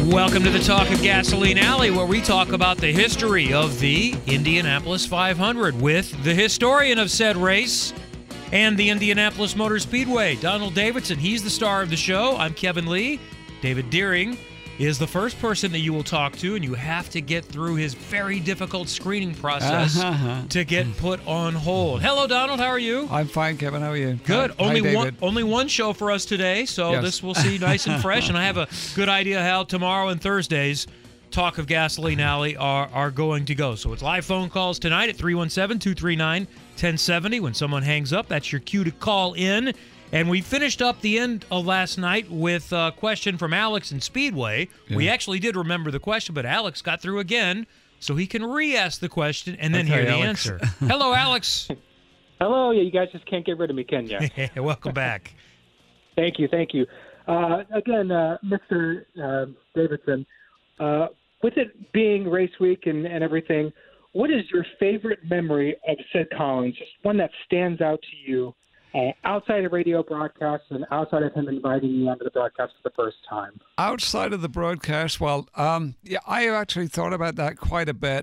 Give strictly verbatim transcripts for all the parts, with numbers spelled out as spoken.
Welcome to the Talk of Gasoline Alley, where we talk about the history of the Indianapolis five hundred with the historian of said race and the Indianapolis Motor Speedway, Donald Davidson. He's the star of the show. I'm Kevin Lee. David Deering is the first person that you will talk to, and you have to get through his very difficult screening process uh-huh. to get put on hold. Hello, Donald. How are you? I'm fine, Kevin. How are you? Good. Hi, only hi, one only one show for us today, so yes. this will see nice and fresh, and I have a good idea how tomorrow and Thursdays Talk of Gasoline Alley are, are going to go. So it's live phone calls tonight at three one seven, two three nine, one zero seven zero. When someone hangs up, that's your cue to call in. And we finished up the end of last night with a question from Alex in Speedway. Yeah. We actually did remember the question, but Alex got through again, so he can re-ask the question and then okay, hear the Alex. answer. Hello, Alex. Hello. Yeah, you guys just can't get rid of me, can you? Welcome back. Thank you. Thank you. Uh, again, uh, Mister Uh, Davidson, uh, with it being race week and, and everything, what is your favorite memory of Sid Collins, just one that stands out to you? Uh, outside of radio broadcasts and outside of him inviting you onto the broadcast for the first time? Outside of the broadcast, well, um, yeah, I actually thought about that quite a bit.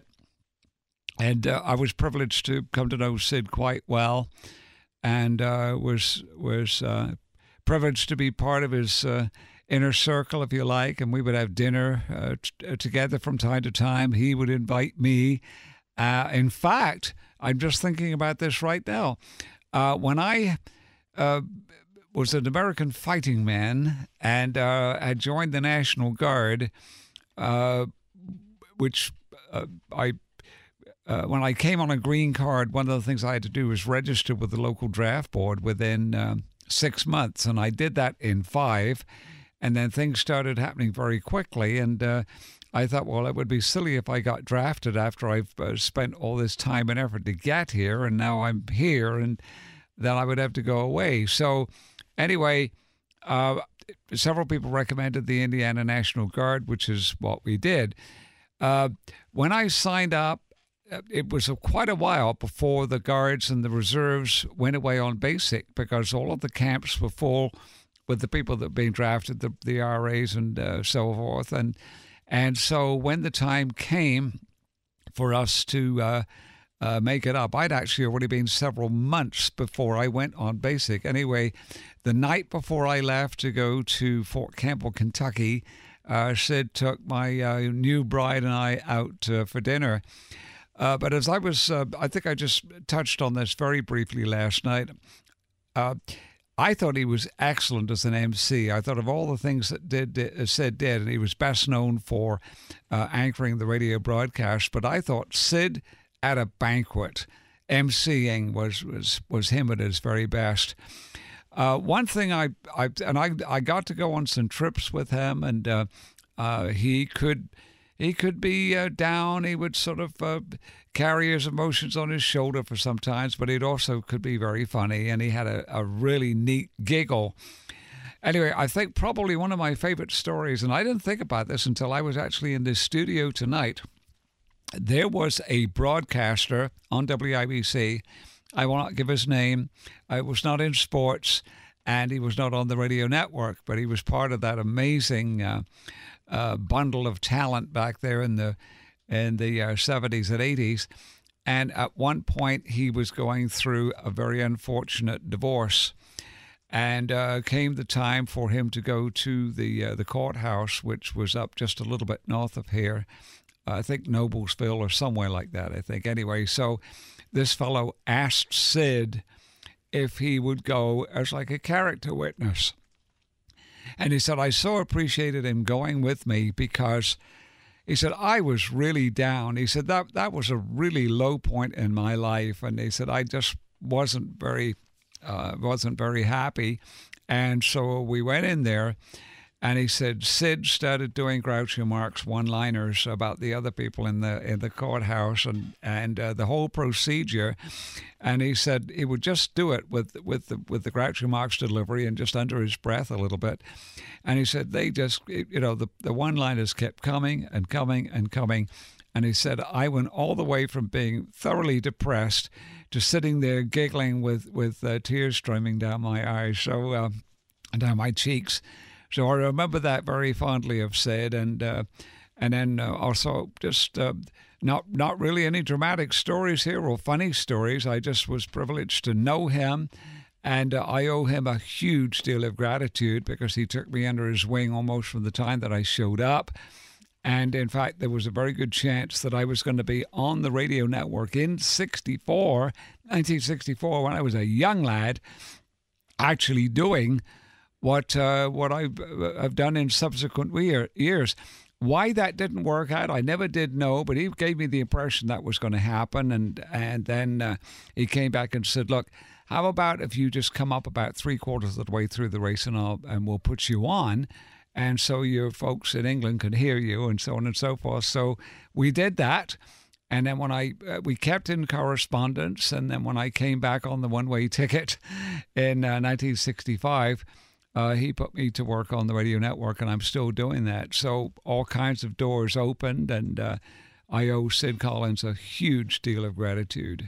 And uh, I was privileged to come to know Sid quite well, and uh, was was uh, privileged to be part of his uh, inner circle, if you like. And we would have dinner uh, t- together from time to time. He would invite me. Uh, in fact, I'm just thinking about this right now. Uh, when I uh, was an American fighting man and uh, had joined the National Guard, uh, which uh, I, uh, when I came on a green card, one of the things I had to do was register with the local draft board within uh, six months, and I did that in five, and then things started happening very quickly, and uh, I thought, well, it would be silly if I got drafted after I've uh, spent all this time and effort to get here, and now I'm here, and then I would have to go away. So anyway, uh, several people recommended the Indiana National Guard, which is what we did. Uh, when I signed up, it was a, quite a while before the Guards and the reserves went away on basic, because all of the camps were full with the people that were being drafted, the, the R As and uh, so forth. And And so when the time came for us to uh, uh, make it up, I'd actually already been several months before I went on basic. Anyway, the night before I left to go to Fort Campbell, Kentucky, uh, Sid took my uh, new bride and I out uh, for dinner. Uh, but as I was, uh, I think I just touched on this very briefly last night, uh, I thought he was excellent as an M C. I thought of all the things that did, did Sid did, and he was best known for uh, anchoring the radio broadcast. But I thought Sid at a banquet, emceeing was was was him at his very best. Uh, one thing I I and I I got to go on some trips with him, and uh, uh, he could. He could be uh, down. He would sort of uh, carry his emotions on his shoulder for some times, but he also could be very funny, and he had a, a really neat giggle. Anyway, I think probably one of my favorite stories, and I didn't think about this until I was actually in this studio tonight. There was a broadcaster on W I B C. I will not give his name. It was not in sports, and he was not on the radio network, but he was part of that amazing uh, Uh, bundle of talent back there in the in the uh, seventies and eighties. And at one point, he was going through a very unfortunate divorce, and uh, came the time for him to go to the uh, the courthouse, which was up just a little bit north of here. Uh, I think Noblesville or somewhere like that, I think. Anyway, so this fellow asked Sid if he would go as like a character witness. And he said, I so appreciated him going with me because, he said, I was really down. He said, that that was a really low point in my life. And he said, I just wasn't very, uh, wasn't very happy. And so we went in there, and he said, Sid started doing Groucho Marx one-liners about the other people in the in the courthouse and and uh, the whole procedure. And he said he would just do it with with the, with the Groucho Marx delivery and just under his breath a little bit. And he said they just, you know, the, the one-liners kept coming and coming and coming. And he said, I went all the way from being thoroughly depressed to sitting there giggling with, with uh, tears streaming down my eyes, so uh, down my cheeks. So I remember that very fondly of Sid, and uh, and then uh, also just uh, not not really any dramatic stories here or funny stories. I just was privileged to know him, and uh, I owe him a huge deal of gratitude because he took me under his wing almost from the time that I showed up. And in fact, there was a very good chance that I was going to be on the radio network in sixty-four, nineteen sixty-four, when I was a young lad, actually doing what uh, what I've, uh, I've done in subsequent year, years. Why that didn't work out, I never did know, but he gave me the impression that was going to happen. And, and then uh, he came back and said, look, how about if you just come up about three quarters of the way through the race and, I'll, and we'll put you on. And so your folks in England can hear you, and so on and so forth. So we did that, and then when I uh, we kept in correspondence, and then when I came back on the one-way ticket in uh, nineteen sixty-five, uh, he put me to work on the radio network, and I'm still doing that. So all kinds of doors opened, and uh, I owe Sid Collins a huge deal of gratitude.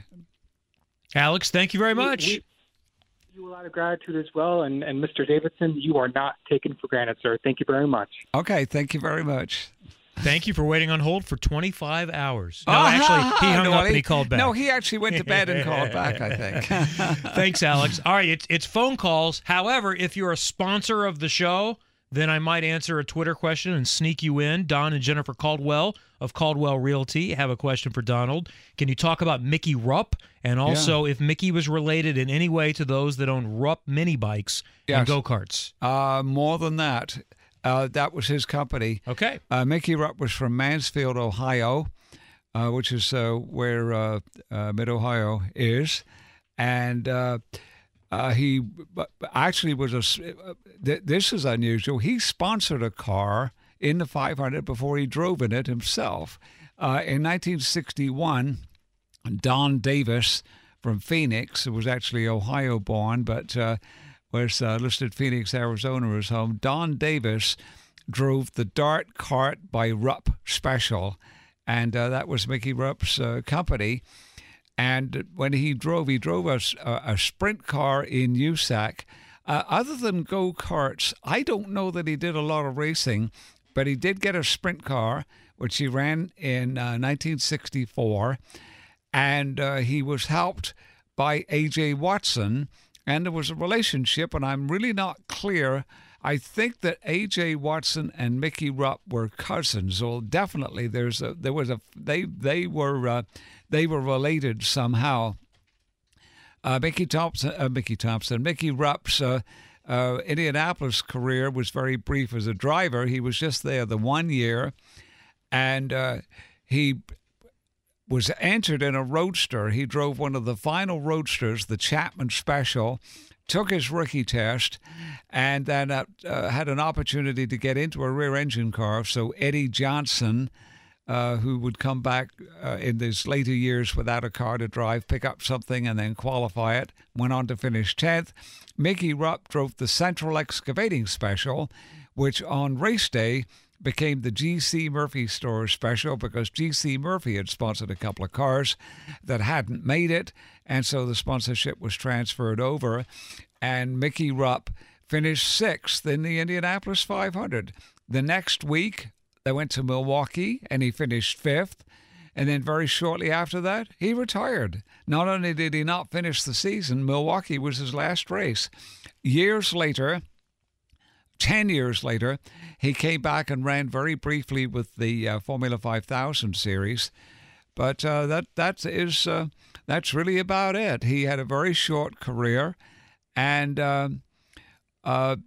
Alex, thank you very much. We, we- you a lot of gratitude as well, and, and Mister Davidson, you are not taken for granted, sir. Thank you very much. Okay, thank you very much. Thank you for waiting on hold for twenty-five hours. No, Ah, actually, he hung no, up and he called back. No, he actually went to bed and called back, I think. Thanks, Alex. All right, it's, it's phone calls. However, if you're a sponsor of the show, then I might answer a Twitter question and sneak you in. Don and Jennifer Caldwell of Caldwell Realty have a question for Donald. Can you talk about Mickey Rupp? And also Yeah. if Mickey was related in any way to those that own Rupp mini bikes Yes. and go-karts. Uh, more than that, uh, that was his company. Okay. Uh, Mickey Rupp was from Mansfield, Ohio, uh, which is uh, where uh, uh, Mid-Ohio is. And uh, uh, he actually was a, th- this is unusual, he sponsored a car in the five hundred before he drove in it himself. Uh, in nineteen sixty-one, Don Davis from Phoenix, who was actually Ohio-born, but uh, was uh, listed Phoenix, Arizona as home. Don Davis drove the Dart Cart by Rupp Special, and uh, that was Mickey Rupp's uh, company. And when he drove, he drove a, a sprint car in U S A C. Uh, other than go-karts, I don't know that he did a lot of racing, but he did get a sprint car, which he ran in uh, nineteen sixty-four. And uh, he was helped by A J Watson, and there was a relationship, and I'm really not clear. I think that A J Watson and Mickey Rupp were cousins. Well, definitely, there's a there was a they they were uh, they were related somehow. Uh, Mickey Thompson, uh, Mickey Thompson, Mickey Rupp's uh, uh, Indianapolis career was very brief as a driver. He was just there the one year, and uh, he was entered in a roadster. He drove one of the final roadsters, the Chapman Special, took his rookie test, and then uh, uh, had an opportunity to get into a rear engine car. So Eddie Johnson, uh, who would come back uh, in his later years without a car to drive, pick up something and then qualify it, went on to finish tenth. Mickey Rupp drove the Central Excavating Special, which on race day became the G C Murphy Store Special because G C Murphy had sponsored a couple of cars that hadn't made it, and so the sponsorship was transferred over, and Mickey Rupp finished sixth in the Indianapolis five hundred. The next week, they went to Milwaukee, and he finished fifth, and then very shortly after that, he retired. Not only did he not finish the season, Milwaukee was his last race. Years later, Ten years later, he came back and ran very briefly with the uh, Formula five thousand series, but uh, that that is uh, that's really about it. He had a very short career, and uh, uh,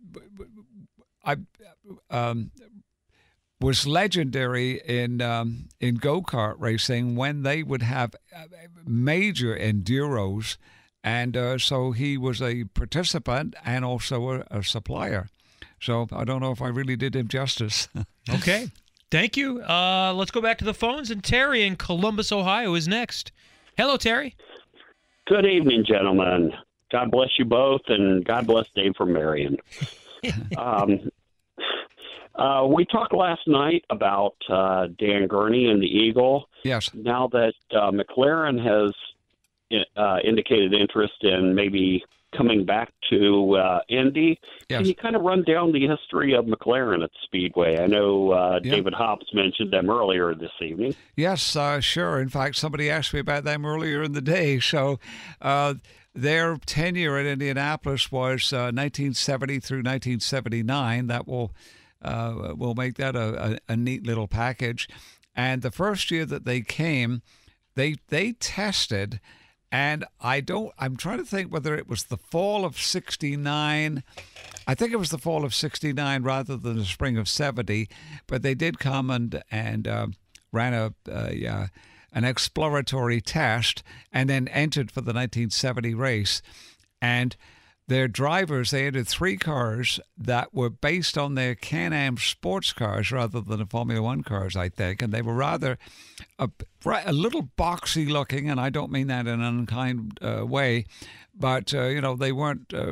I um, was legendary in um, in go-kart racing when they would have major enduros, and uh, so he was a participant and also a, a supplier. So I don't know if I really did him justice. Okay. Thank you. Uh, let's go back to the phones, and Terry in Columbus, Ohio is next. Hello, Terry. Good evening, gentlemen. God bless you both, and God bless Dave from Marion. um, uh, we talked last night about uh, Dan Gurney and the Eagle. Yes. Now that uh, McLaren has uh, indicated interest in maybe coming back to uh, Indy. Yes. Can you kind of run down the history of McLaren at Speedway? I know uh, Yep. David Hobbs mentioned them earlier this evening. Yes, uh, sure. In fact, somebody asked me about them earlier in the day. So uh, their tenure at Indianapolis was uh, nineteen seventy through nineteen seventy-nine. That will uh, will make that a, a, a neat little package. And the first year that they came, they they tested, and I don't. I'm trying to think whether it was the fall of sixty-nine. I think it was the fall of sixty-nine rather than the spring of seventy. But they did come and and uh, ran a, a uh, an exploratory test, and then entered for the nineteen seventy race. And their drivers, they entered three cars that were based on their Can-Am sports cars rather than the Formula One cars, I think. And they were rather a, a little boxy looking, and I don't mean that in an unkind uh, way, but, uh, you know, they weren't uh,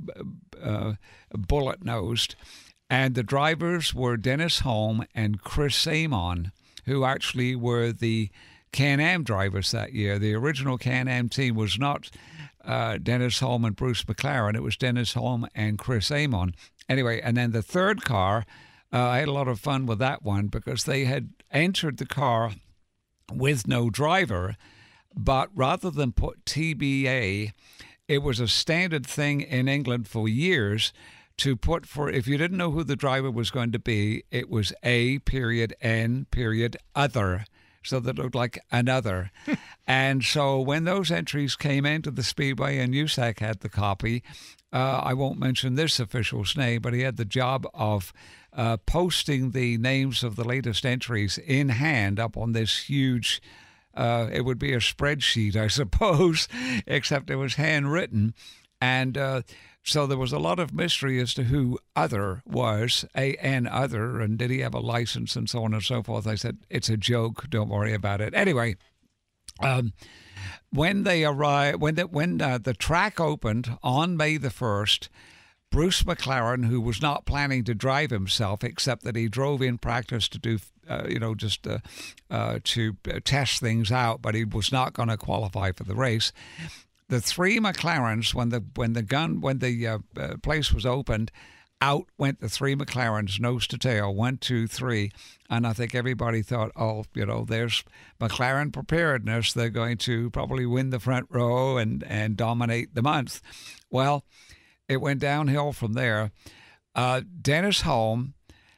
uh, bullet-nosed. And the drivers were Dennis Holm and Chris Amon, who actually were the Can-Am drivers that year. The original Can-Am team was not uh, Dennis Holm and Bruce McLaren. It was Dennis Holm and Chris Amon. Anyway, and then the third car, uh, I had a lot of fun with that one because they had entered the car with no driver, but rather than put T B A, it was a standard thing in England for years to put for, if you didn't know who the driver was going to be, it was A period N period other. So that looked like another. And so when those entries came into the Speedway, and U S A C had the copy, uh, I won't mention this official's name, but he had the job of uh, posting the names of the latest entries in hand up on this huge, uh, it would be a spreadsheet, I suppose, except it was handwritten. And uh, so there was a lot of mystery as to who other was, A N other, and did he have a license and so on and so forth. I said, it's a joke. Don't worry about it. Anyway, um, when they arrived, when the, when uh, the track opened on May the first, Bruce McLaren, who was not planning to drive himself, except that he drove in practice to do, uh, you know, just uh, uh, to test things out, but he was not going to qualify for the race. The three McLarens, when the when the gun when the uh, uh, place was opened, out went the three McLarens, nose to tail, one, two, three, and I think everybody thought, oh, you know, there's McLaren preparedness. They're going to probably win the front row and and dominate the month. Well, it went downhill from there. Uh, Dennis Holm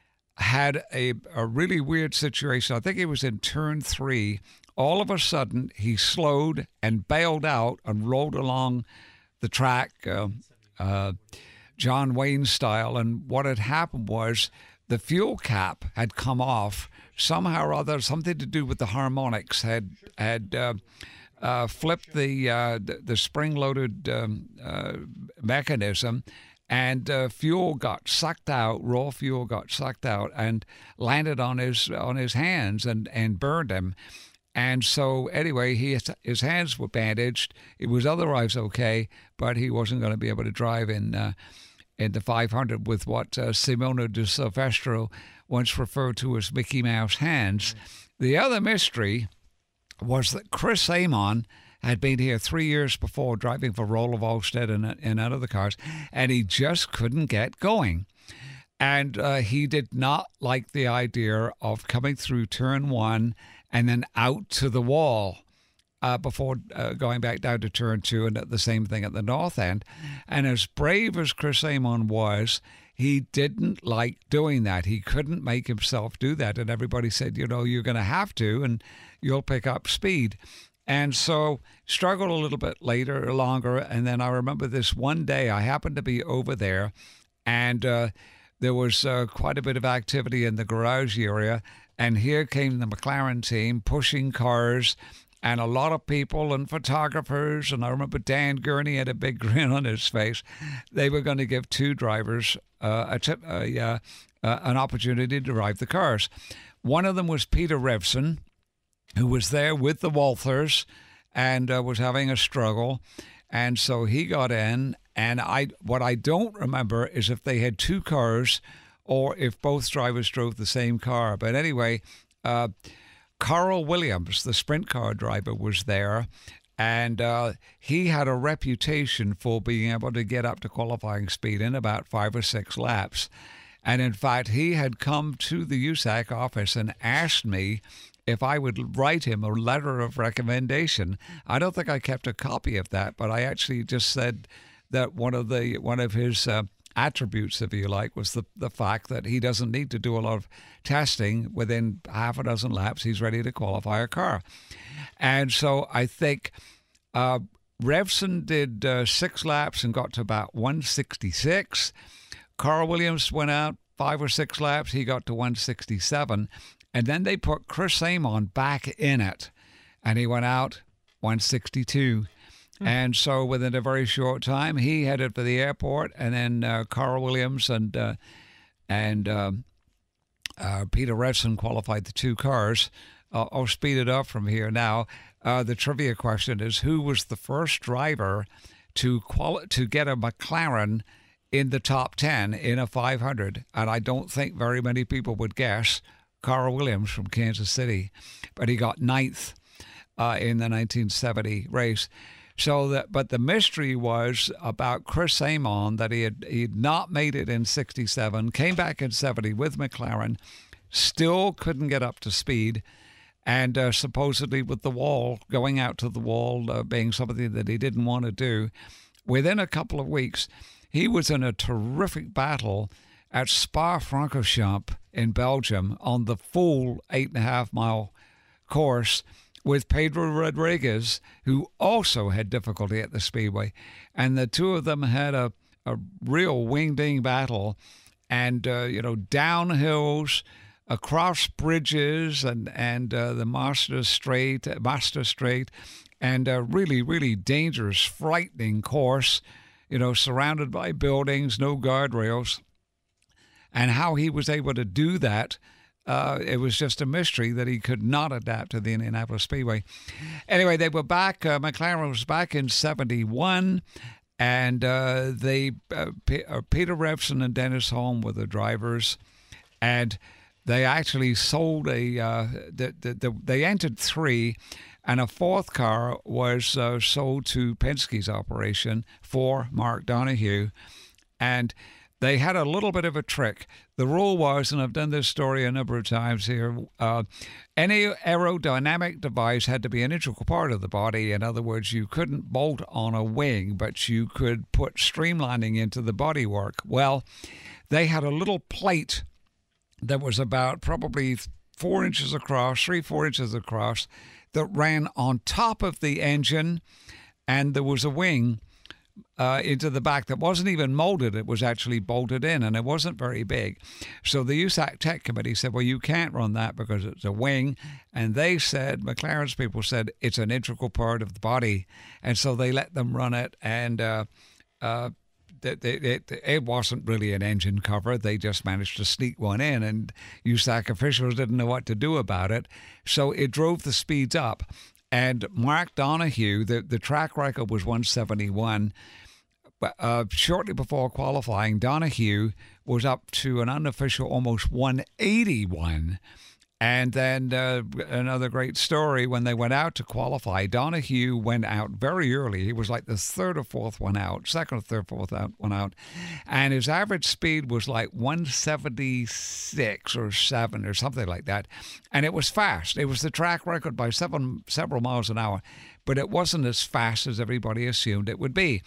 had a a really weird situation. I think it was in turn three. All of a sudden, he slowed and bailed out and rolled along the track, uh, uh, John Wayne style. And what had happened was the fuel cap had come off somehow or other. Something to do with the harmonics had had uh, uh, flipped the uh, the, the spring-loaded um, uh, mechanism, and uh, fuel got sucked out. Raw fuel got sucked out and landed on his on his hands and and burned him. And so, anyway, he his hands were bandaged. It was otherwise okay, but he wasn't going to be able to drive in uh, in the five hundred with what uh, Simona de Silvestro once referred to as Mickey Mouse hands. The other mystery was that Chris Amon had been here three years before driving for Roll of Olstead and, and out of the cars, and he just couldn't get going. And uh, he did not like the idea of coming through turn one and then out to the wall uh, before uh, going back down to turn two, and the same thing at the north end. And as brave as Chris Amon was, he didn't like doing that. He couldn't make himself do that. And everybody said, you know, you're going to have to, and you'll pick up speed. And so struggled a little bit later, longer. And then I remember this one day I happened to be over there, and uh, there was uh, quite a bit of activity in the garage area. And here came the McLaren team pushing cars, and a lot of people and photographers. And I remember Dan Gurney had a big grin on his face. They were going to give two drivers uh, a tip, uh, uh, uh, an opportunity to drive the cars. One of them was Peter Revson, who was there with the Walthers and uh, was having a struggle. And so he got in. And I, what I don't remember is if they had two cars or if both drivers drove the same car. But anyway, uh, Carl Williams, the sprint car driver, was there. And uh, he had a reputation for being able to get up to qualifying speed in about five or six laps. And in fact, he had come to the U S A C office and asked me if I would write him a letter of recommendation. I don't think I kept a copy of that, but I actually just said that one of the one of his uh, attributes, if you like, was the, the fact that he doesn't need to do a lot of testing. Within half a dozen laps, he's ready to qualify a car. And so I think uh, Revson did uh, six laps and got to about one sixty-six. Carl Williams went out five or six laps. He got to one sixty-seven. And then they put Chris Amon back in it, and he went out one sixty-two. Mm. And so within a very short time, he headed for the airport, and then uh, Carl Williams and uh, and um, uh, Peter Revson qualified the two cars. Uh, I'll speed it up from here now. Uh, the trivia question is, who was the first driver to quali- to get a McLaren in the top ten in a five hundred? And I don't think very many people would guess Carl Williams from Kansas City, but he got ninth uh, in the nineteen seventy race. So that, but the mystery was about Chris Amon, that he had he had not made it in sixty-seven, came back in seventy with McLaren, still couldn't get up to speed. And uh, supposedly with the wall, going out to the wall uh, being something that he didn't want to do, within a couple of weeks, he was in a terrific battle at Spa-Francorchamps in Belgium on the full eight and a half mile course with Pedro Rodriguez, who also had difficulty at the Speedway. And the two of them had a, a real wing-ding battle, and, uh, you know, down hills, across bridges and and uh, the Master Strait, Master Strait, and a really, really dangerous, frightening course, you know, surrounded by buildings, no guardrails. And how he was able to do that, uh, it was just a mystery that he could not adapt to the Indianapolis Speedway. Anyway, they were back. Uh, McLaren was back in seventy-one, and uh, they uh, P- uh, Peter Revson and Dennis Hulme were the drivers, and they actually sold a, uh, the, the, the, they entered three, and a fourth car was uh, sold to Penske's operation for Mark Donohue. And they had a little bit of a trick. The rule was, and I've done this story a number of times here, uh, any aerodynamic device had to be an integral part of the body. In other words, you couldn't bolt on a wing, but you could put streamlining into the bodywork. Well, they had a little plate that was about probably four inches across, three, four inches across, that ran on top of the engine, and there was a wing uh, into the back that wasn't even molded. It was actually bolted in, and it wasn't very big. So the U S A C Tech Committee said, well, you can't run that because it's a wing. And they said, McLaren's people said, it's an integral part of the body. And so they let them run it, and uh, uh, It, it, it wasn't really an engine cover. They just managed to sneak one in, and U S A C officials didn't know what to do about it. So it drove the speeds up. And Mark Donohue, the, the track record was one seventy-one. Uh, shortly before qualifying, Donohue was up to an unofficial almost one eighty-one. And then uh, another great story, when they went out to qualify, Donohue went out very early. He was like the third or fourth one out, second or third, fourth out, one out. And his average speed was like one seventy-six or seven or something like that. And it was fast. It was the track record by seven, several miles an hour, but it wasn't as fast as everybody assumed it would be.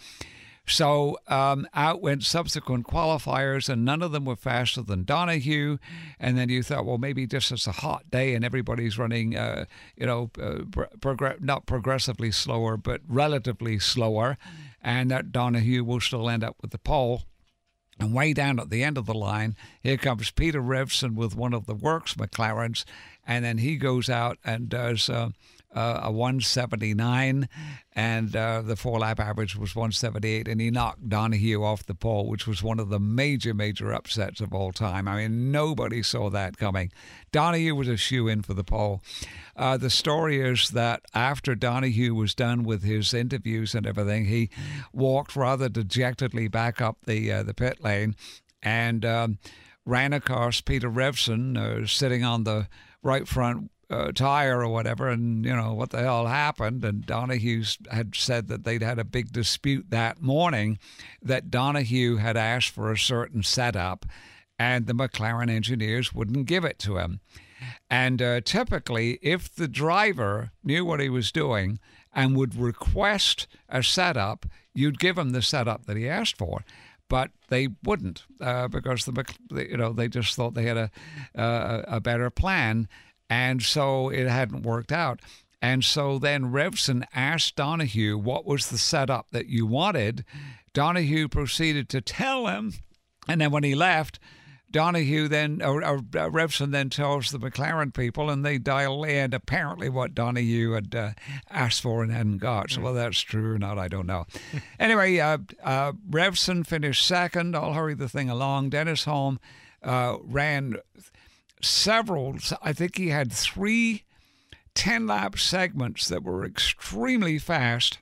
So um, out went subsequent qualifiers, and none of them were faster than Donohue. And then you thought, well, maybe just it's a hot day and everybody's running, uh, you know, uh, prog- not progressively slower, but relatively slower, and that Donohue will still end up with the pole. And way down at the end of the line, here comes Peter Revson with one of the Works McLarens, and then he goes out and does uh, uh, a one seventy-nine, and uh, the four-lap average was one seventy-eight, and he knocked Donohue off the pole, which was one of the major, major upsets of all time. I mean, nobody saw that coming. Donohue was a shoe-in for the pole. Uh, the story is that after Donohue was done with his interviews and everything, he walked rather dejectedly back up the uh, the pit lane and um, ran across Peter Revson uh, sitting on the right front uh, tire or whatever, and, you know, what the hell happened. And Donahue had said that they'd had a big dispute that morning, that Donahue had asked for a certain setup, and the McLaren engineers wouldn't give it to him. And uh, typically, if the driver knew what he was doing and would request a setup, you'd give him the setup that he asked for. But they wouldn't uh, because the you know they just thought they had a uh, a better plan, and so it hadn't worked out. And so then Revson asked Donahue what was the setup that you wanted. Donahue proceeded to tell him, and then when he left, Donahue then, or, or uh, Revson then tells the McLaren people, and they dial in apparently what Donahue had uh, asked for and hadn't got. So whether that's true or not, I don't know. Anyway, uh, uh, Revson finished second. I'll hurry the thing along. Dennis Hulme uh, ran several, I think he had three ten-lap segments that were extremely fast.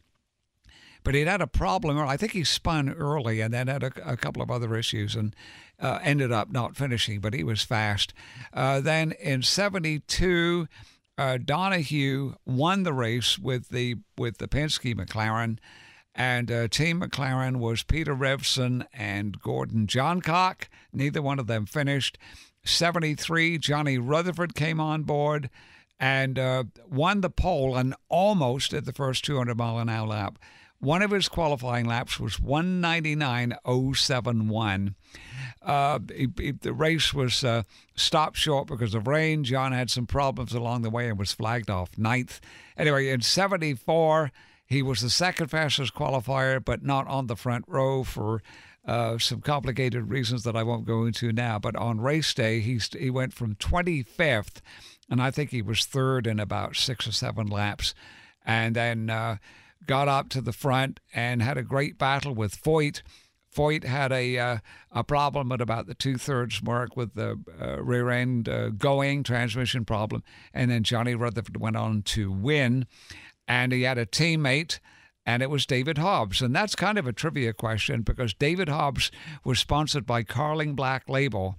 But he'd had a problem, or I think he spun early and then had a, a couple of other issues and uh, ended up not finishing, but he was fast. Uh, then in seventy-two, uh, Donahue won the race with the with the Penske McLaren, and uh, Team McLaren was Peter Revson and Gordon Johncock. Neither one of them finished. seventy-three, Johnny Rutherford came on board and uh, won the pole and almost at the first two hundred mile an hour lap. One of his qualifying laps was one ninety-nine oh seventy-one. Uh, he, he, the race was uh, stopped short because of rain. John had some problems along the way and was flagged off ninth. Anyway, in seventy-four, he was the second fastest qualifier, but not on the front row for uh, some complicated reasons that I won't go into now. But on race day, he, he went from twenty-fifth, and I think he was third in about six or seven laps. And then Uh, got up to the front and had a great battle with Foyt. Foyt had a uh, a problem at about the two-thirds mark with the uh, rear end uh, going, transmission problem. And then Johnny Rutherford went on to win. And he had a teammate, and it was David Hobbs. And that's kind of a trivia question because David Hobbs was sponsored by Carling Black Label.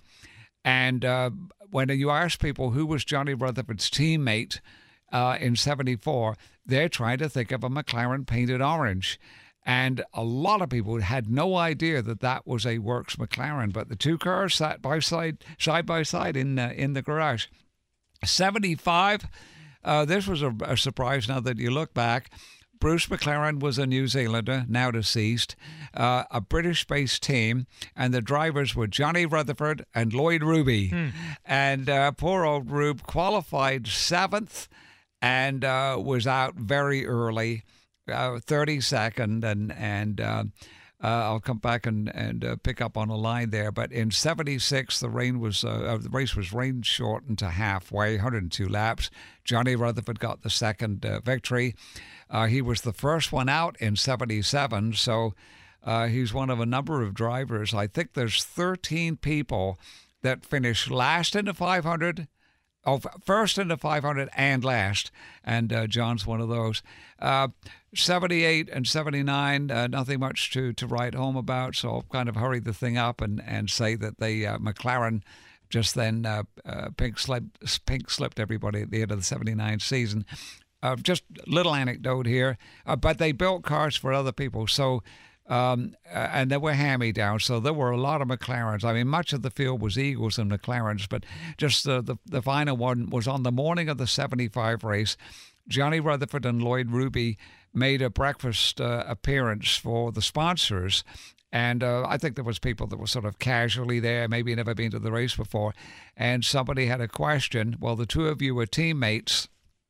And uh, when you ask people who was Johnny Rutherford's teammate uh, in seventy-four, they're trying to think of a McLaren painted orange. And a lot of people had no idea that that was a Works McLaren, but the two cars sat by side, side by side in uh, in the garage. seventy-five, uh, this was a, a surprise now that you look back. Bruce McLaren was a New Zealander, now deceased, uh, a British-based team, and the drivers were Johnny Rutherford and Lloyd Ruby. Hmm. And uh, poor old Rube qualified seventh, and uh, was out very early, uh, thirty-second, and and uh, uh, I'll come back and and uh, pick up on a line there. But in seventy-six, the rain was uh, the race was rain shortened to halfway, one hundred two laps. Johnny Rutherford got the second uh, victory. Uh, he was the first one out in seventy-seven, so uh, he's one of a number of drivers. I think there's thirteen people that finished last in the five hundred. Oh, first in the five hundred and last, and uh, John's one of those. Uh, seventy-eight and seventy-nine, uh, nothing much to, to write home about, so I'll kind of hurry the thing up and, and say that the uh, McLaren just then uh, uh, pink, slipped, pink slipped everybody at the end of the seventy-nine season. Uh, just a little anecdote here, uh, but they built cars for other people, so Um, uh, and they were hand-me-downs, so there were a lot of McLarens. I mean, much of the field was Eagles and McLarens, but just the, the, the final one was on the morning of the seventy-five race. Johnny Rutherford and Lloyd Ruby made a breakfast uh, appearance for the sponsors, and uh, I think there was people that were sort of casually there, maybe never been to the race before, and somebody had a question. Well, the two of you were teammates.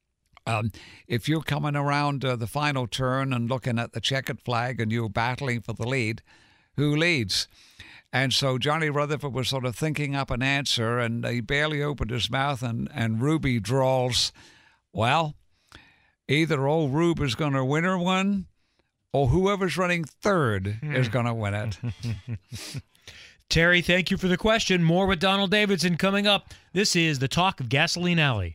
Um, if you're coming around uh, the final turn and looking at the checkered flag and you're battling for the lead, who leads? And so Johnny Rutherford was sort of thinking up an answer, and he barely opened his mouth, and, and Ruby drawls, well, either old Rube is going to win her one, or whoever's running third is going to win it. Terry, thank you for the question. More with Donald Davidson coming up. This is the Talk of Gasoline Alley.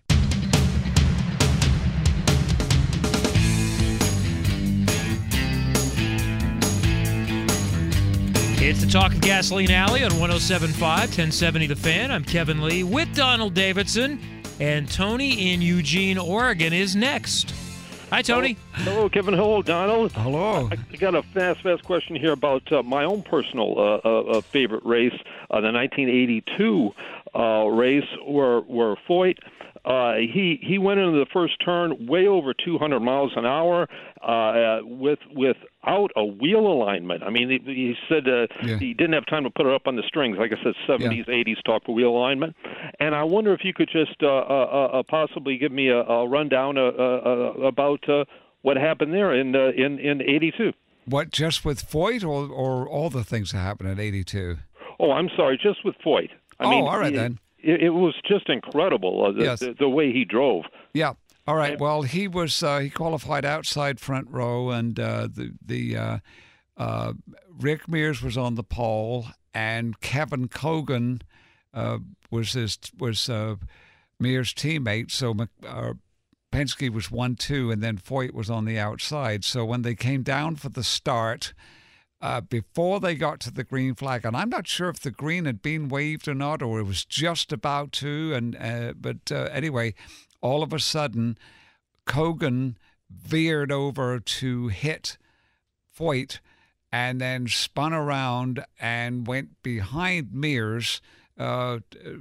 It's the Talk of Gasoline Alley on one oh seven point five, ten seventy The Fan. I'm Kevin Lee with Donald Davidson. And Tony in Eugene, Oregon is next. Hi, Tony. Hello, hello Kevin. Hello, Donald. Hello. I, I got a fast, fast question here about uh, my own personal uh, uh, uh, favorite race, uh, the nineteen eighty-two uh, race where, where Foyt, uh, he, he went into the first turn way over two hundred miles an hour uh, with without a wheel alignment. I mean, he, he said uh, yeah. he didn't have time to put it up on the strings. Like I said, seventies, yeah. eighties talk for wheel alignment. And I wonder if you could just uh, uh, uh, possibly give me a, a rundown uh, uh, about uh, what happened there in uh, in in eighty-two. What, just with Foyt, or or all the things that happened in eighty-two? Oh, I'm sorry, just with Foyt. I oh, mean, all right it, then. It, it was just incredible uh, the, yes. the, the way he drove. Yeah. All right. Well, he was uh, he qualified outside front row, and uh, the the uh, uh, Rick Mears was on the pole, and Kevin Cogan uh, was his was uh, Mears' teammate. So uh, Penske was one two, and then Foyt was on the outside. So when they came down for the start, uh, before they got to the green flag, and I'm not sure if the green had been waved or not, or it was just about to, and uh, but uh, anyway, all of a sudden, Cogan veered over to hit Foyt, and then spun around and went behind Mears, uh,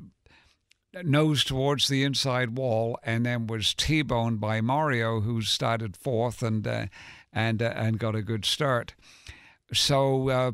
nose towards the inside wall, and then was T-boned by Mario, who started fourth and uh, and uh, and got a good start. So uh,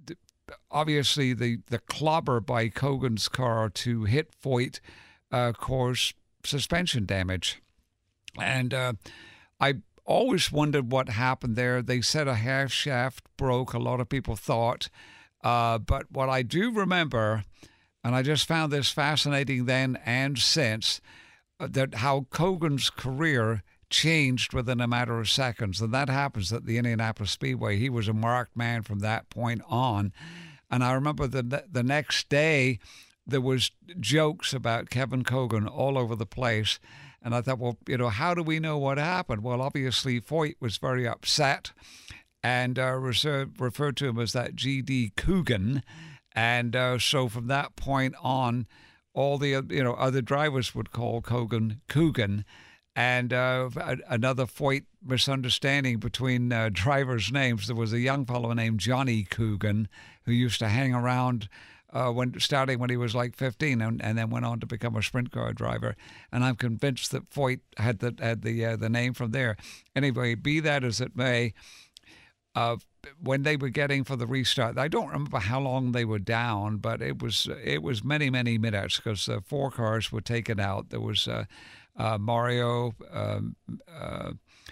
obviously the the clobber by Cogan's car to hit Foyt uh, caused suspension damage, and uh, I always wondered what happened there. They said a half shaft broke. A lot of people thought, uh, but what I do remember, and I just found this fascinating then and since, uh, that how Cogan's career changed within a matter of seconds. And that happens at the Indianapolis Speedway. He was a marked man from that point on. And I remember the the next day there was jokes about Kevin Cogan all over the place. And I thought, well, you know, how do we know what happened? Well, obviously Foyt was very upset and uh, reserved, referred to him as that G D Coogan. And uh, so from that point on, all the you know other drivers would call Cogan Coogan. And uh, another Foyt misunderstanding between uh, drivers' names. There was a young fellow named Johnny Coogan who used to hang around uh, when starting when he was like fifteen, and, and then went on to become a sprint car driver. And I'm convinced that Foyt had the had the uh, the name from there. Anyway, be that as it may, uh, when they were getting for the restart, I don't remember how long they were down, but it was it was many many minutes because uh, four cars were taken out. There was uh, Uh, Mario, um, uh,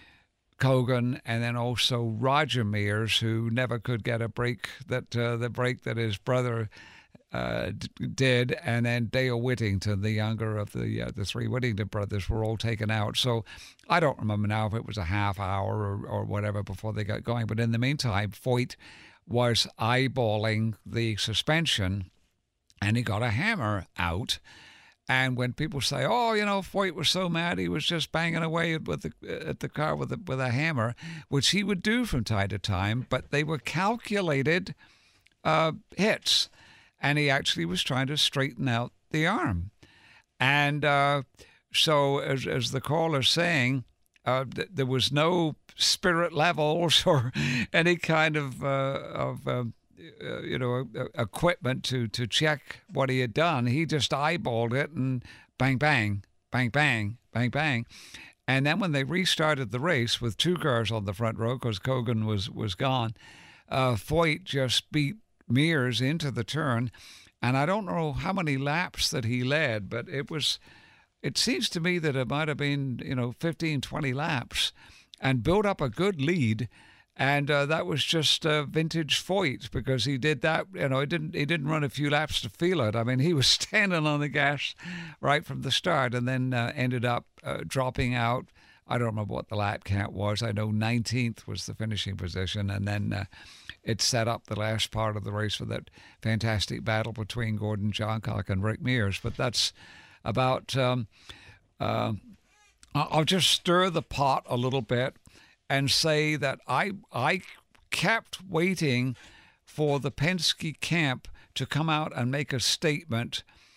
Cogan, and then also Roger Mears, who never could get a break that uh, the break that his brother uh, d- did, and then Dale Whittington, the younger of the uh, the three Whittington brothers, were all taken out. So I don't remember now if it was a half hour or, or whatever before they got going. But in the meantime, Foyt was eyeballing the suspension, and he got a hammer out. And when people say, "Oh, you know, Foyt was so mad he was just banging away with the, at the car with a, with a hammer," which he would do from time to time, but they were calculated uh, hits, and he actually was trying to straighten out the arm. And uh, so, as as the caller's saying, uh, th- there was no spirit levels or any kind of uh, of uh, Uh, you know, uh, equipment to, to check what he had done. He just eyeballed it and bang, bang, bang, bang, bang, bang. And then when they restarted the race with two cars on the front row, because Cogan was, was gone, uh, Foyt just beat Mears into the turn. And I don't know how many laps that he led, but it was, it seems to me that it might have been, you know, fifteen, twenty laps and built up a good lead. And uh, that was just uh, vintage Foyt, because he did that. You know, he didn't he didn't run a few laps to feel it. I mean, he was standing on the gas right from the start, and then uh, ended up uh, dropping out. I don't remember what the lap count was. I know nineteenth was the finishing position, and then uh, it set up the last part of the race for that fantastic battle between Gordon Johncock and Rick Mears. But that's about. Um, uh, I'll just stir the pot a little bit and say that I I kept waiting for the Penske camp to come out and make a statement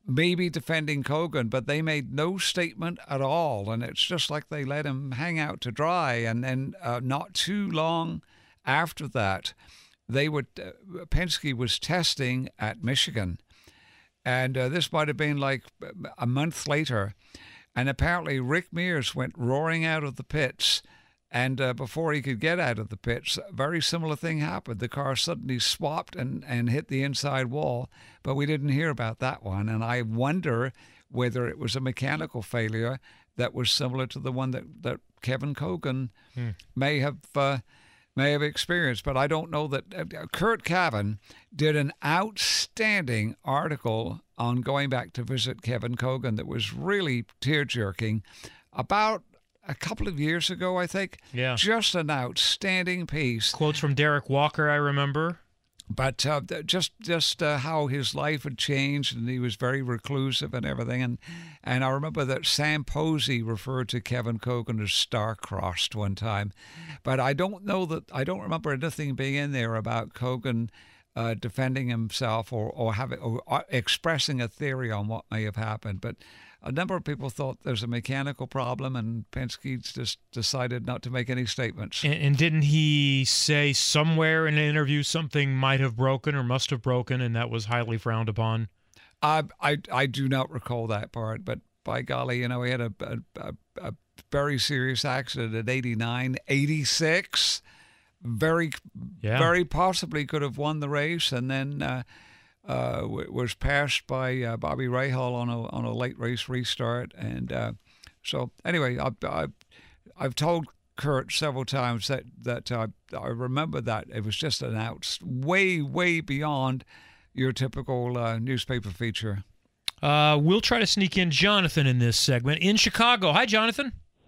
maybe defending Kogan, but they made no statement at all. And it's just like they let him hang out to dry. And then uh, not too long after that, they would uh, Penske was testing at Michigan. And uh, this might have been like a month later. And apparently Rick Mears went roaring out of the pits. And uh, before he could get out of the pits, a very similar thing happened. The car suddenly swapped and, and hit the inside wall, but we didn't hear about that one. And I wonder whether it was a mechanical failure that was similar to the one that, that Kevin Kogan hmm. may have uh, may have experienced. But I don't know that. Uh, Kurt Cavan did an outstanding article on going back to visit Kevin Kogan that was really tear-jerking about a couple of years ago, I think. Yeah. Just an outstanding piece. Quotes from Derek Walker, I remember. But uh, just just uh, how his life had changed, and he was very reclusive and everything. And and I remember that Sam Posey referred to Kevin Kogan as star-crossed one time. But I don't know that, I don't remember anything being in there about Kogan uh, defending himself or, or, having, or, or expressing a theory on what may have happened. But a number of people thought there's a mechanical problem, and Penske just decided not to make any statements. And, and didn't he say somewhere in an interview something might have broken or must have broken, and that was highly frowned upon? I I, I do not recall that part, but by golly, you know, he had a, a, a, a very serious accident at eighty-nine, eighty-six. Very, yeah. very possibly could have won the race, and then Uh, Uh, was passed by uh, Bobby Rahal on a on a late race restart, and uh, so anyway, I've, I've I've told Kurt several times that that uh, I remember that it was just an out way way beyond your typical uh, newspaper feature. Uh, we'll try to sneak in Jonathan in this segment in Chicago. Hi, Jonathan.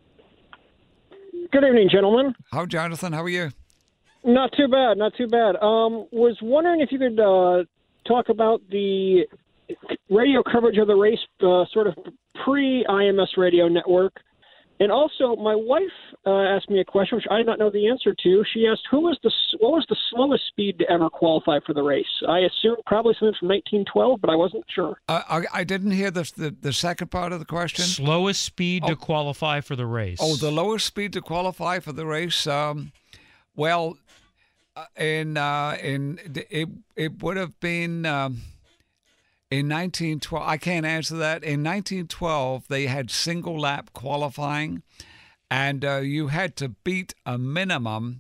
Good evening, gentlemen. How, Jonathan? How are you? Not too bad. Not too bad. Um, was wondering if you could. Uh, talk about the radio coverage of the race, uh, sort of pre-I M S radio network. And also, my wife uh, asked me a question, which I did not know the answer to. She asked, who was the what was the slowest speed to ever qualify for the race? I assume probably something from nineteen twelve, but I wasn't sure. Uh, I, I didn't hear the, the the second part of the question. Slowest speed oh. to qualify for the race. Oh, the lowest speed to qualify for the race? Um, well... In uh, in it it would have been um, in nineteen twelve. I can't answer that. In nineteen twelve, they had single lap qualifying, and uh, you had to beat a minimum.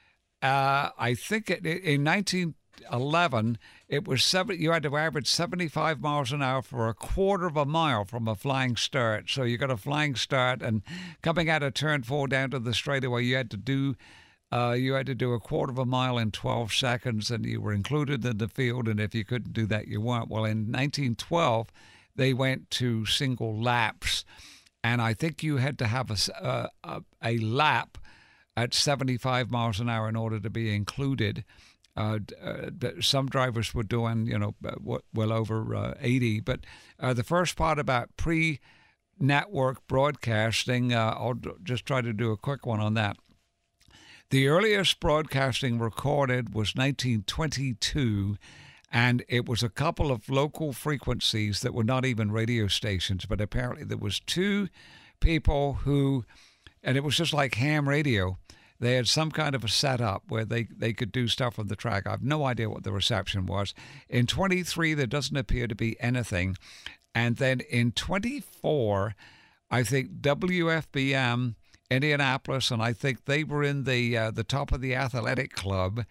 Uh, I think it, in nineteen eleven it was seven. You had to average seventy-five miles an hour for a quarter of a mile from a flying start. So you got a flying start, and coming out of turn four down to the straightaway, you had to do. Uh, you had to do a quarter of a mile in twelve seconds, and you were included in the field, and if you couldn't do that, you weren't. Well, in nineteen twelve, they went to single laps, and I think you had to have a, uh, a, a lap at seventy-five miles an hour in order to be included. Uh, uh, some drivers were doing, you know, well over uh, eighty, but uh, the first part about pre-network broadcasting, uh, I'll just try to do a quick one on that. The earliest broadcasting recorded was nineteen twenty-two, and it was a couple of local frequencies that were not even radio stations, but apparently there was two people who, and it was just like ham radio. They had some kind of a setup where they, they could do stuff on the track. I have no idea what the reception was. In twenty-three, there doesn't appear to be anything. And then in twenty-four, I think W F B M Indianapolis, and I think they were in the uh, the top of the athletic club,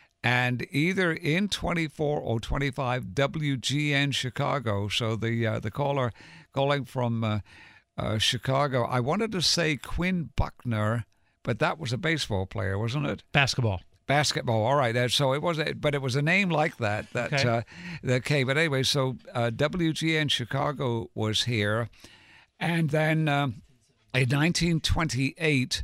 and either in twenty-four or twenty-five, W G N Chicago. So the uh, the caller calling from uh, uh, Chicago, I wanted to say Quinn Buckner, but that was a baseball player, wasn't it? Basketball. Basketball. All right. So it was, but it was a name like that that okay. uh, that came. But anyway, so uh, W G N Chicago was here, and then. Uh, In nineteen twenty-eight,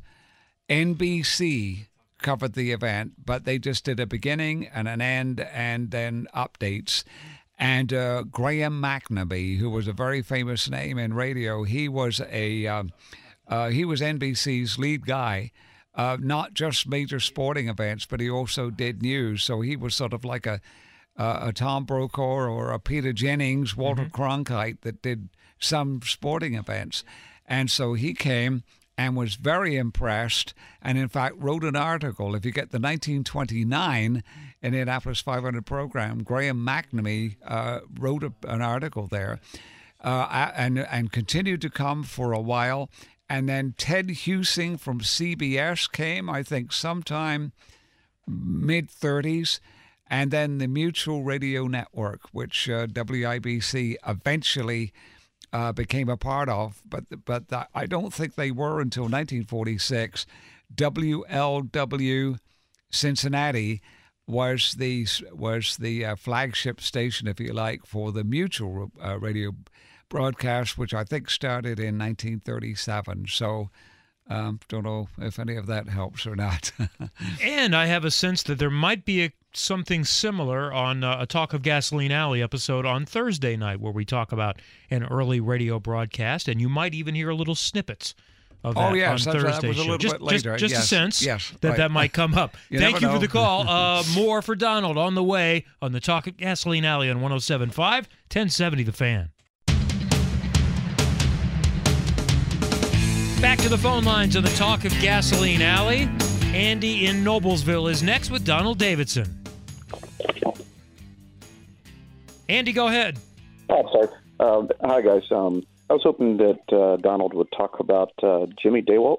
N B C covered the event, but they just did a beginning and an end and then updates. And uh, Graham McNamee, who was a very famous name in radio, he was a uh, uh, he was N B C's lead guy, uh, not just major sporting events, but he also did news. So he was sort of like a uh, a Tom Brokaw or a Peter Jennings, Walter mm-hmm. Cronkite that did some sporting events. And so he came and was very impressed, and in fact wrote an article. If you get the nineteen twenty-nine Indianapolis five hundred program, Graham McNamee uh, wrote a, an article there, uh, and and continued to come for a while. And then Ted Husing from C B S came, I think, sometime mid-thirties. And then the Mutual Radio Network, which uh, W I B C eventually uh, became a part of. But but the, I don't think they were until nineteen forty-six. W L W Cincinnati was the, was the uh, flagship station, if you like, for the Mutual uh, Radio broadcast, which I think started in nineteen thirty-seven. So um, don't know if any of that helps or not. And I have a sense that there might be a, something similar on uh, a Talk of Gasoline Alley episode on Thursday night, where we talk about an early radio broadcast, and you might even hear little snippets of that oh, yes, on that's, Thursday that was a show. little just bit later. just, just yes. a sense yes, that right. that might come up. You Thank you never for the know. call. Uh, more for Donald on the way on the Talk of Gasoline Alley on one oh seven point five, ten seventy The Fan. Back to the phone lines of the Talk of Gasoline Alley. Andy in Noblesville is next with Donald Davidson. Andy, go ahead. Oh, I'm sorry. Uh, hi, guys. Um, I was hoping that uh, Donald would talk about uh, Jimmy Daywalt.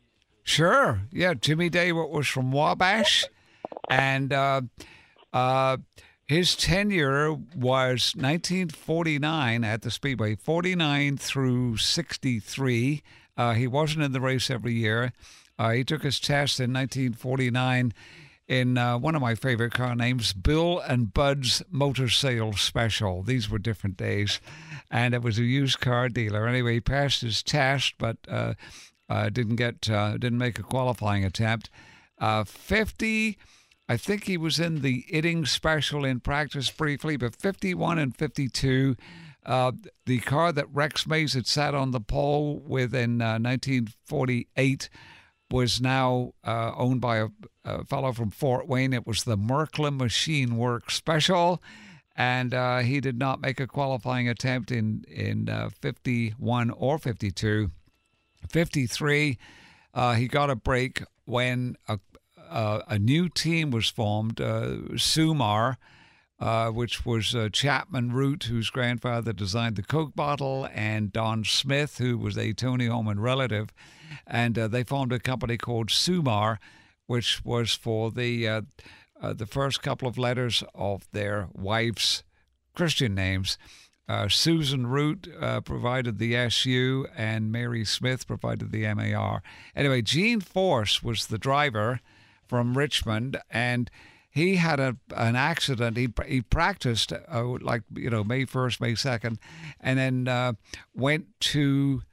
Sure. Yeah, Jimmy Daywalt was from Wabash, and uh, uh, his tenure was nineteen forty-nine at the Speedway, forty-nine through sixty-three. Uh, he wasn't in the race every year. Uh, he took his test in nineteen forty-nine in uh, one of my favorite car names, Bill and Bud's Motor Sales Special. These were different days, and it was a used car dealer. Anyway, he passed his test, but uh, uh, didn't get uh, didn't make a qualifying attempt. Uh, fifty, I think he was in the Idding Special in practice briefly, but fifty-one and fifty-two. Uh, the car that Rex Mays had sat on the pole with in uh, nineteen forty-eight was now uh, owned by a, a fellow from Fort Wayne. It was the Merkle Machine Works Special, and uh, he did not make a qualifying attempt in, in uh, fifty-one or fifty-two. fifty-three, uh, he got a break when a, a, a new team was formed, uh, Sumar, Uh, which was uh, Chapman Root, whose grandfather designed the Coke bottle, and Don Smith, who was a Tony Holman relative. And uh, they formed a company called Sumar, which was for the uh, uh, the first couple of letters of their wives' Christian names. Uh, Susan Root uh, provided the S U, and Mary Smith provided the M A R. Anyway, Gene Force was the driver from Richmond, and he had a an accident. He he practiced uh, like you know May first, May second, and then uh, went to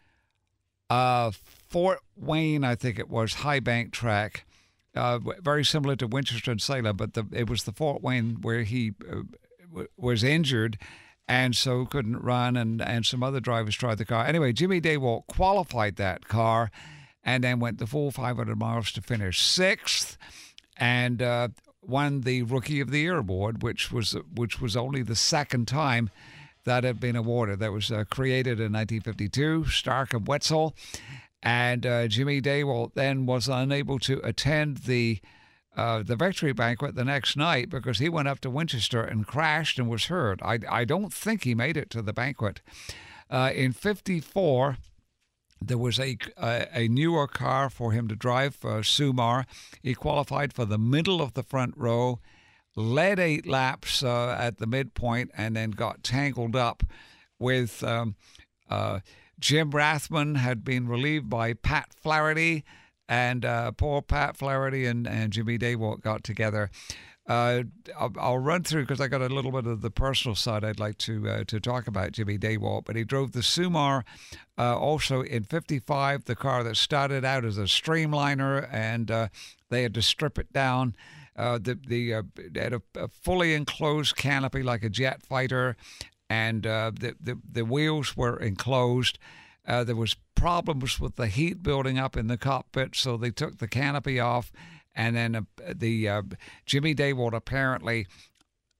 uh, Fort Wayne, I think it was, High Bank track, uh, very similar to Winchester and Salem, but the, it was the Fort Wayne where he uh, w- was injured, and so couldn't run, and and some other drivers tried the car. Anyway, Jimmy Daywalt qualified that car, and then went the full five hundred miles to finish sixth, and Uh, won the Rookie of the Year award, which was which was only the second time that had been awarded. That was uh, created in nineteen fifty-two, Stark and Wetzel, and uh, Jimmy Daywalt then was unable to attend the uh, the victory banquet the next night because he went up to Winchester and crashed and was hurt. I I don't think he made it to the banquet. Uh, in fifty-four. There was a, a a newer car for him to drive, uh, Sumar. He qualified for the middle of the front row, led eight laps uh, at the midpoint, and then got tangled up with um, uh, Jim Rathman had been relieved by Pat Flaherty, and uh, poor Pat Flaherty and, and Jimmy Daywalt got together. Uh, I'll, I'll run through because I got a little bit of the personal side I'd like to uh, to talk about Jimmy Daywalt. But he drove the Sumar uh, also in fifty-five, the car that started out as a streamliner, and uh, they had to strip it down. Uh, the the uh, it had a, a fully enclosed canopy like a jet fighter, and uh, the, the the wheels were enclosed. Uh, there was problems with the heat building up in the cockpit, so they took the canopy off. And then uh, the uh, Jimmy Daywalt apparently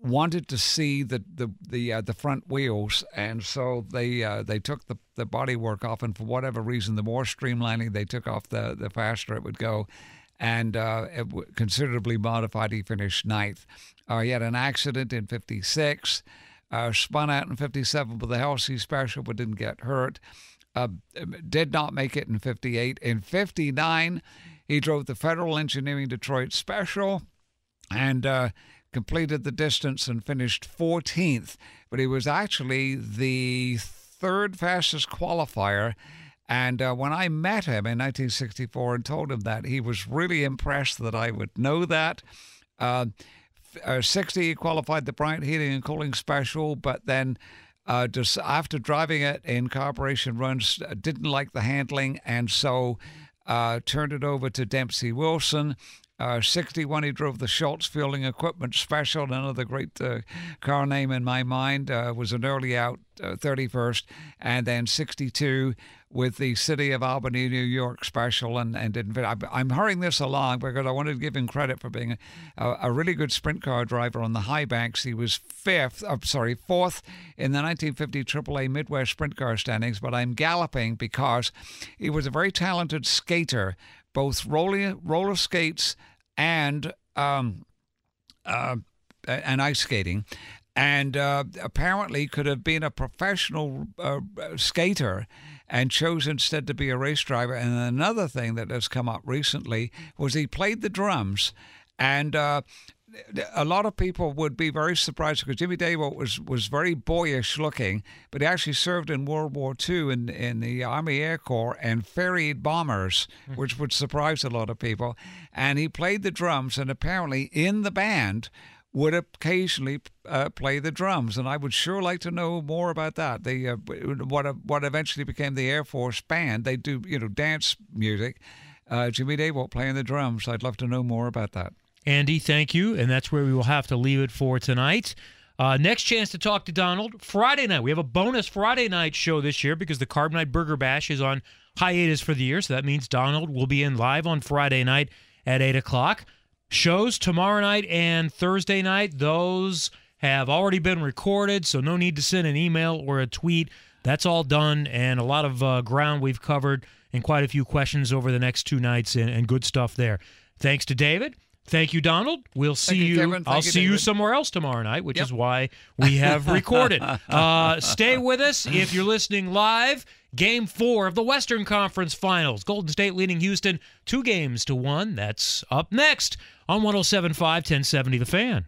wanted to see the the the, uh, the front wheels, and so they uh, they took the the bodywork off, and for whatever reason, the more streamlining they took off, the the faster it would go, and uh, it w- considerably modified. He finished ninth. Uh, he had an accident in fifty-six, uh, spun out in fifty-seven with the Halsey Special, but didn't get hurt. Uh, did not make it in fifty-eight. In fifty-nine, he drove the Federal Engineering Detroit Special, and uh, completed the distance and finished fourteenth. But he was actually the third fastest qualifier. And uh, when I met him in nineteen sixty-four and told him that, he was really impressed that I would know that. Uh, uh, sixty, he qualified the Bryant Heating and Cooling Special, but then uh, just after driving it in corporation runs, uh, didn't like the handling, and so uh, turned it over to Dempsey Wilson. Uh, sixty-one, he drove the Schultz Fueling Equipment Special, another great uh, car name in my mind, uh, was an early out uh, thirty-first, and then sixty-two with the City of Albany, New York Special, and, and didn't fit. I'm hurrying this along because I wanted to give him credit for being a, a really good sprint car driver on the high banks. He was fifth, I'm sorry, fourth in the nineteen fifty triple A Midwest Sprint Car standings, but I'm galloping because he was a very talented skater, both roller, roller skates and um, uh, and ice skating, and uh, apparently could have been a professional uh, skater and chose instead to be a race driver. And another thing that has come up recently was he played the drums, and uh, a lot of people would be very surprised because Jimmy Daywalt was, was very boyish looking, but he actually served in World War Two in, in the Army Air Corps and ferried bombers, mm-hmm. which would surprise a lot of people. And he played the drums, and apparently in the band would occasionally uh, play the drums. And I would sure like to know more about that. They, uh, what, what eventually became the Air Force Band. They do, you know, dance music. Uh, Jimmy Daywalt playing the drums. I'd love to know more about that. Andy, thank you, and that's where we will have to leave it for tonight. Uh, next chance to talk to Donald, Friday night. We have a bonus Friday night show this year because the Carbonite Burger Bash is on hiatus for the year, so that means Donald will be in live on Friday night at eight o'clock. Shows tomorrow night and Thursday night, those have already been recorded, so no need to send an email or a tweet. That's all done, and a lot of uh, ground we've covered and quite a few questions over the next two nights, and, and good stuff there. Thanks to David. Thank you, Donald. We'll see you. you I'll you, see David. you somewhere else tomorrow night, which yep. is why we have recorded. uh, stay with us if you're listening live. Game four of the Western Conference Finals. Golden State leading Houston two games to one. That's up next on one oh seven point five, ten seventy The Fan.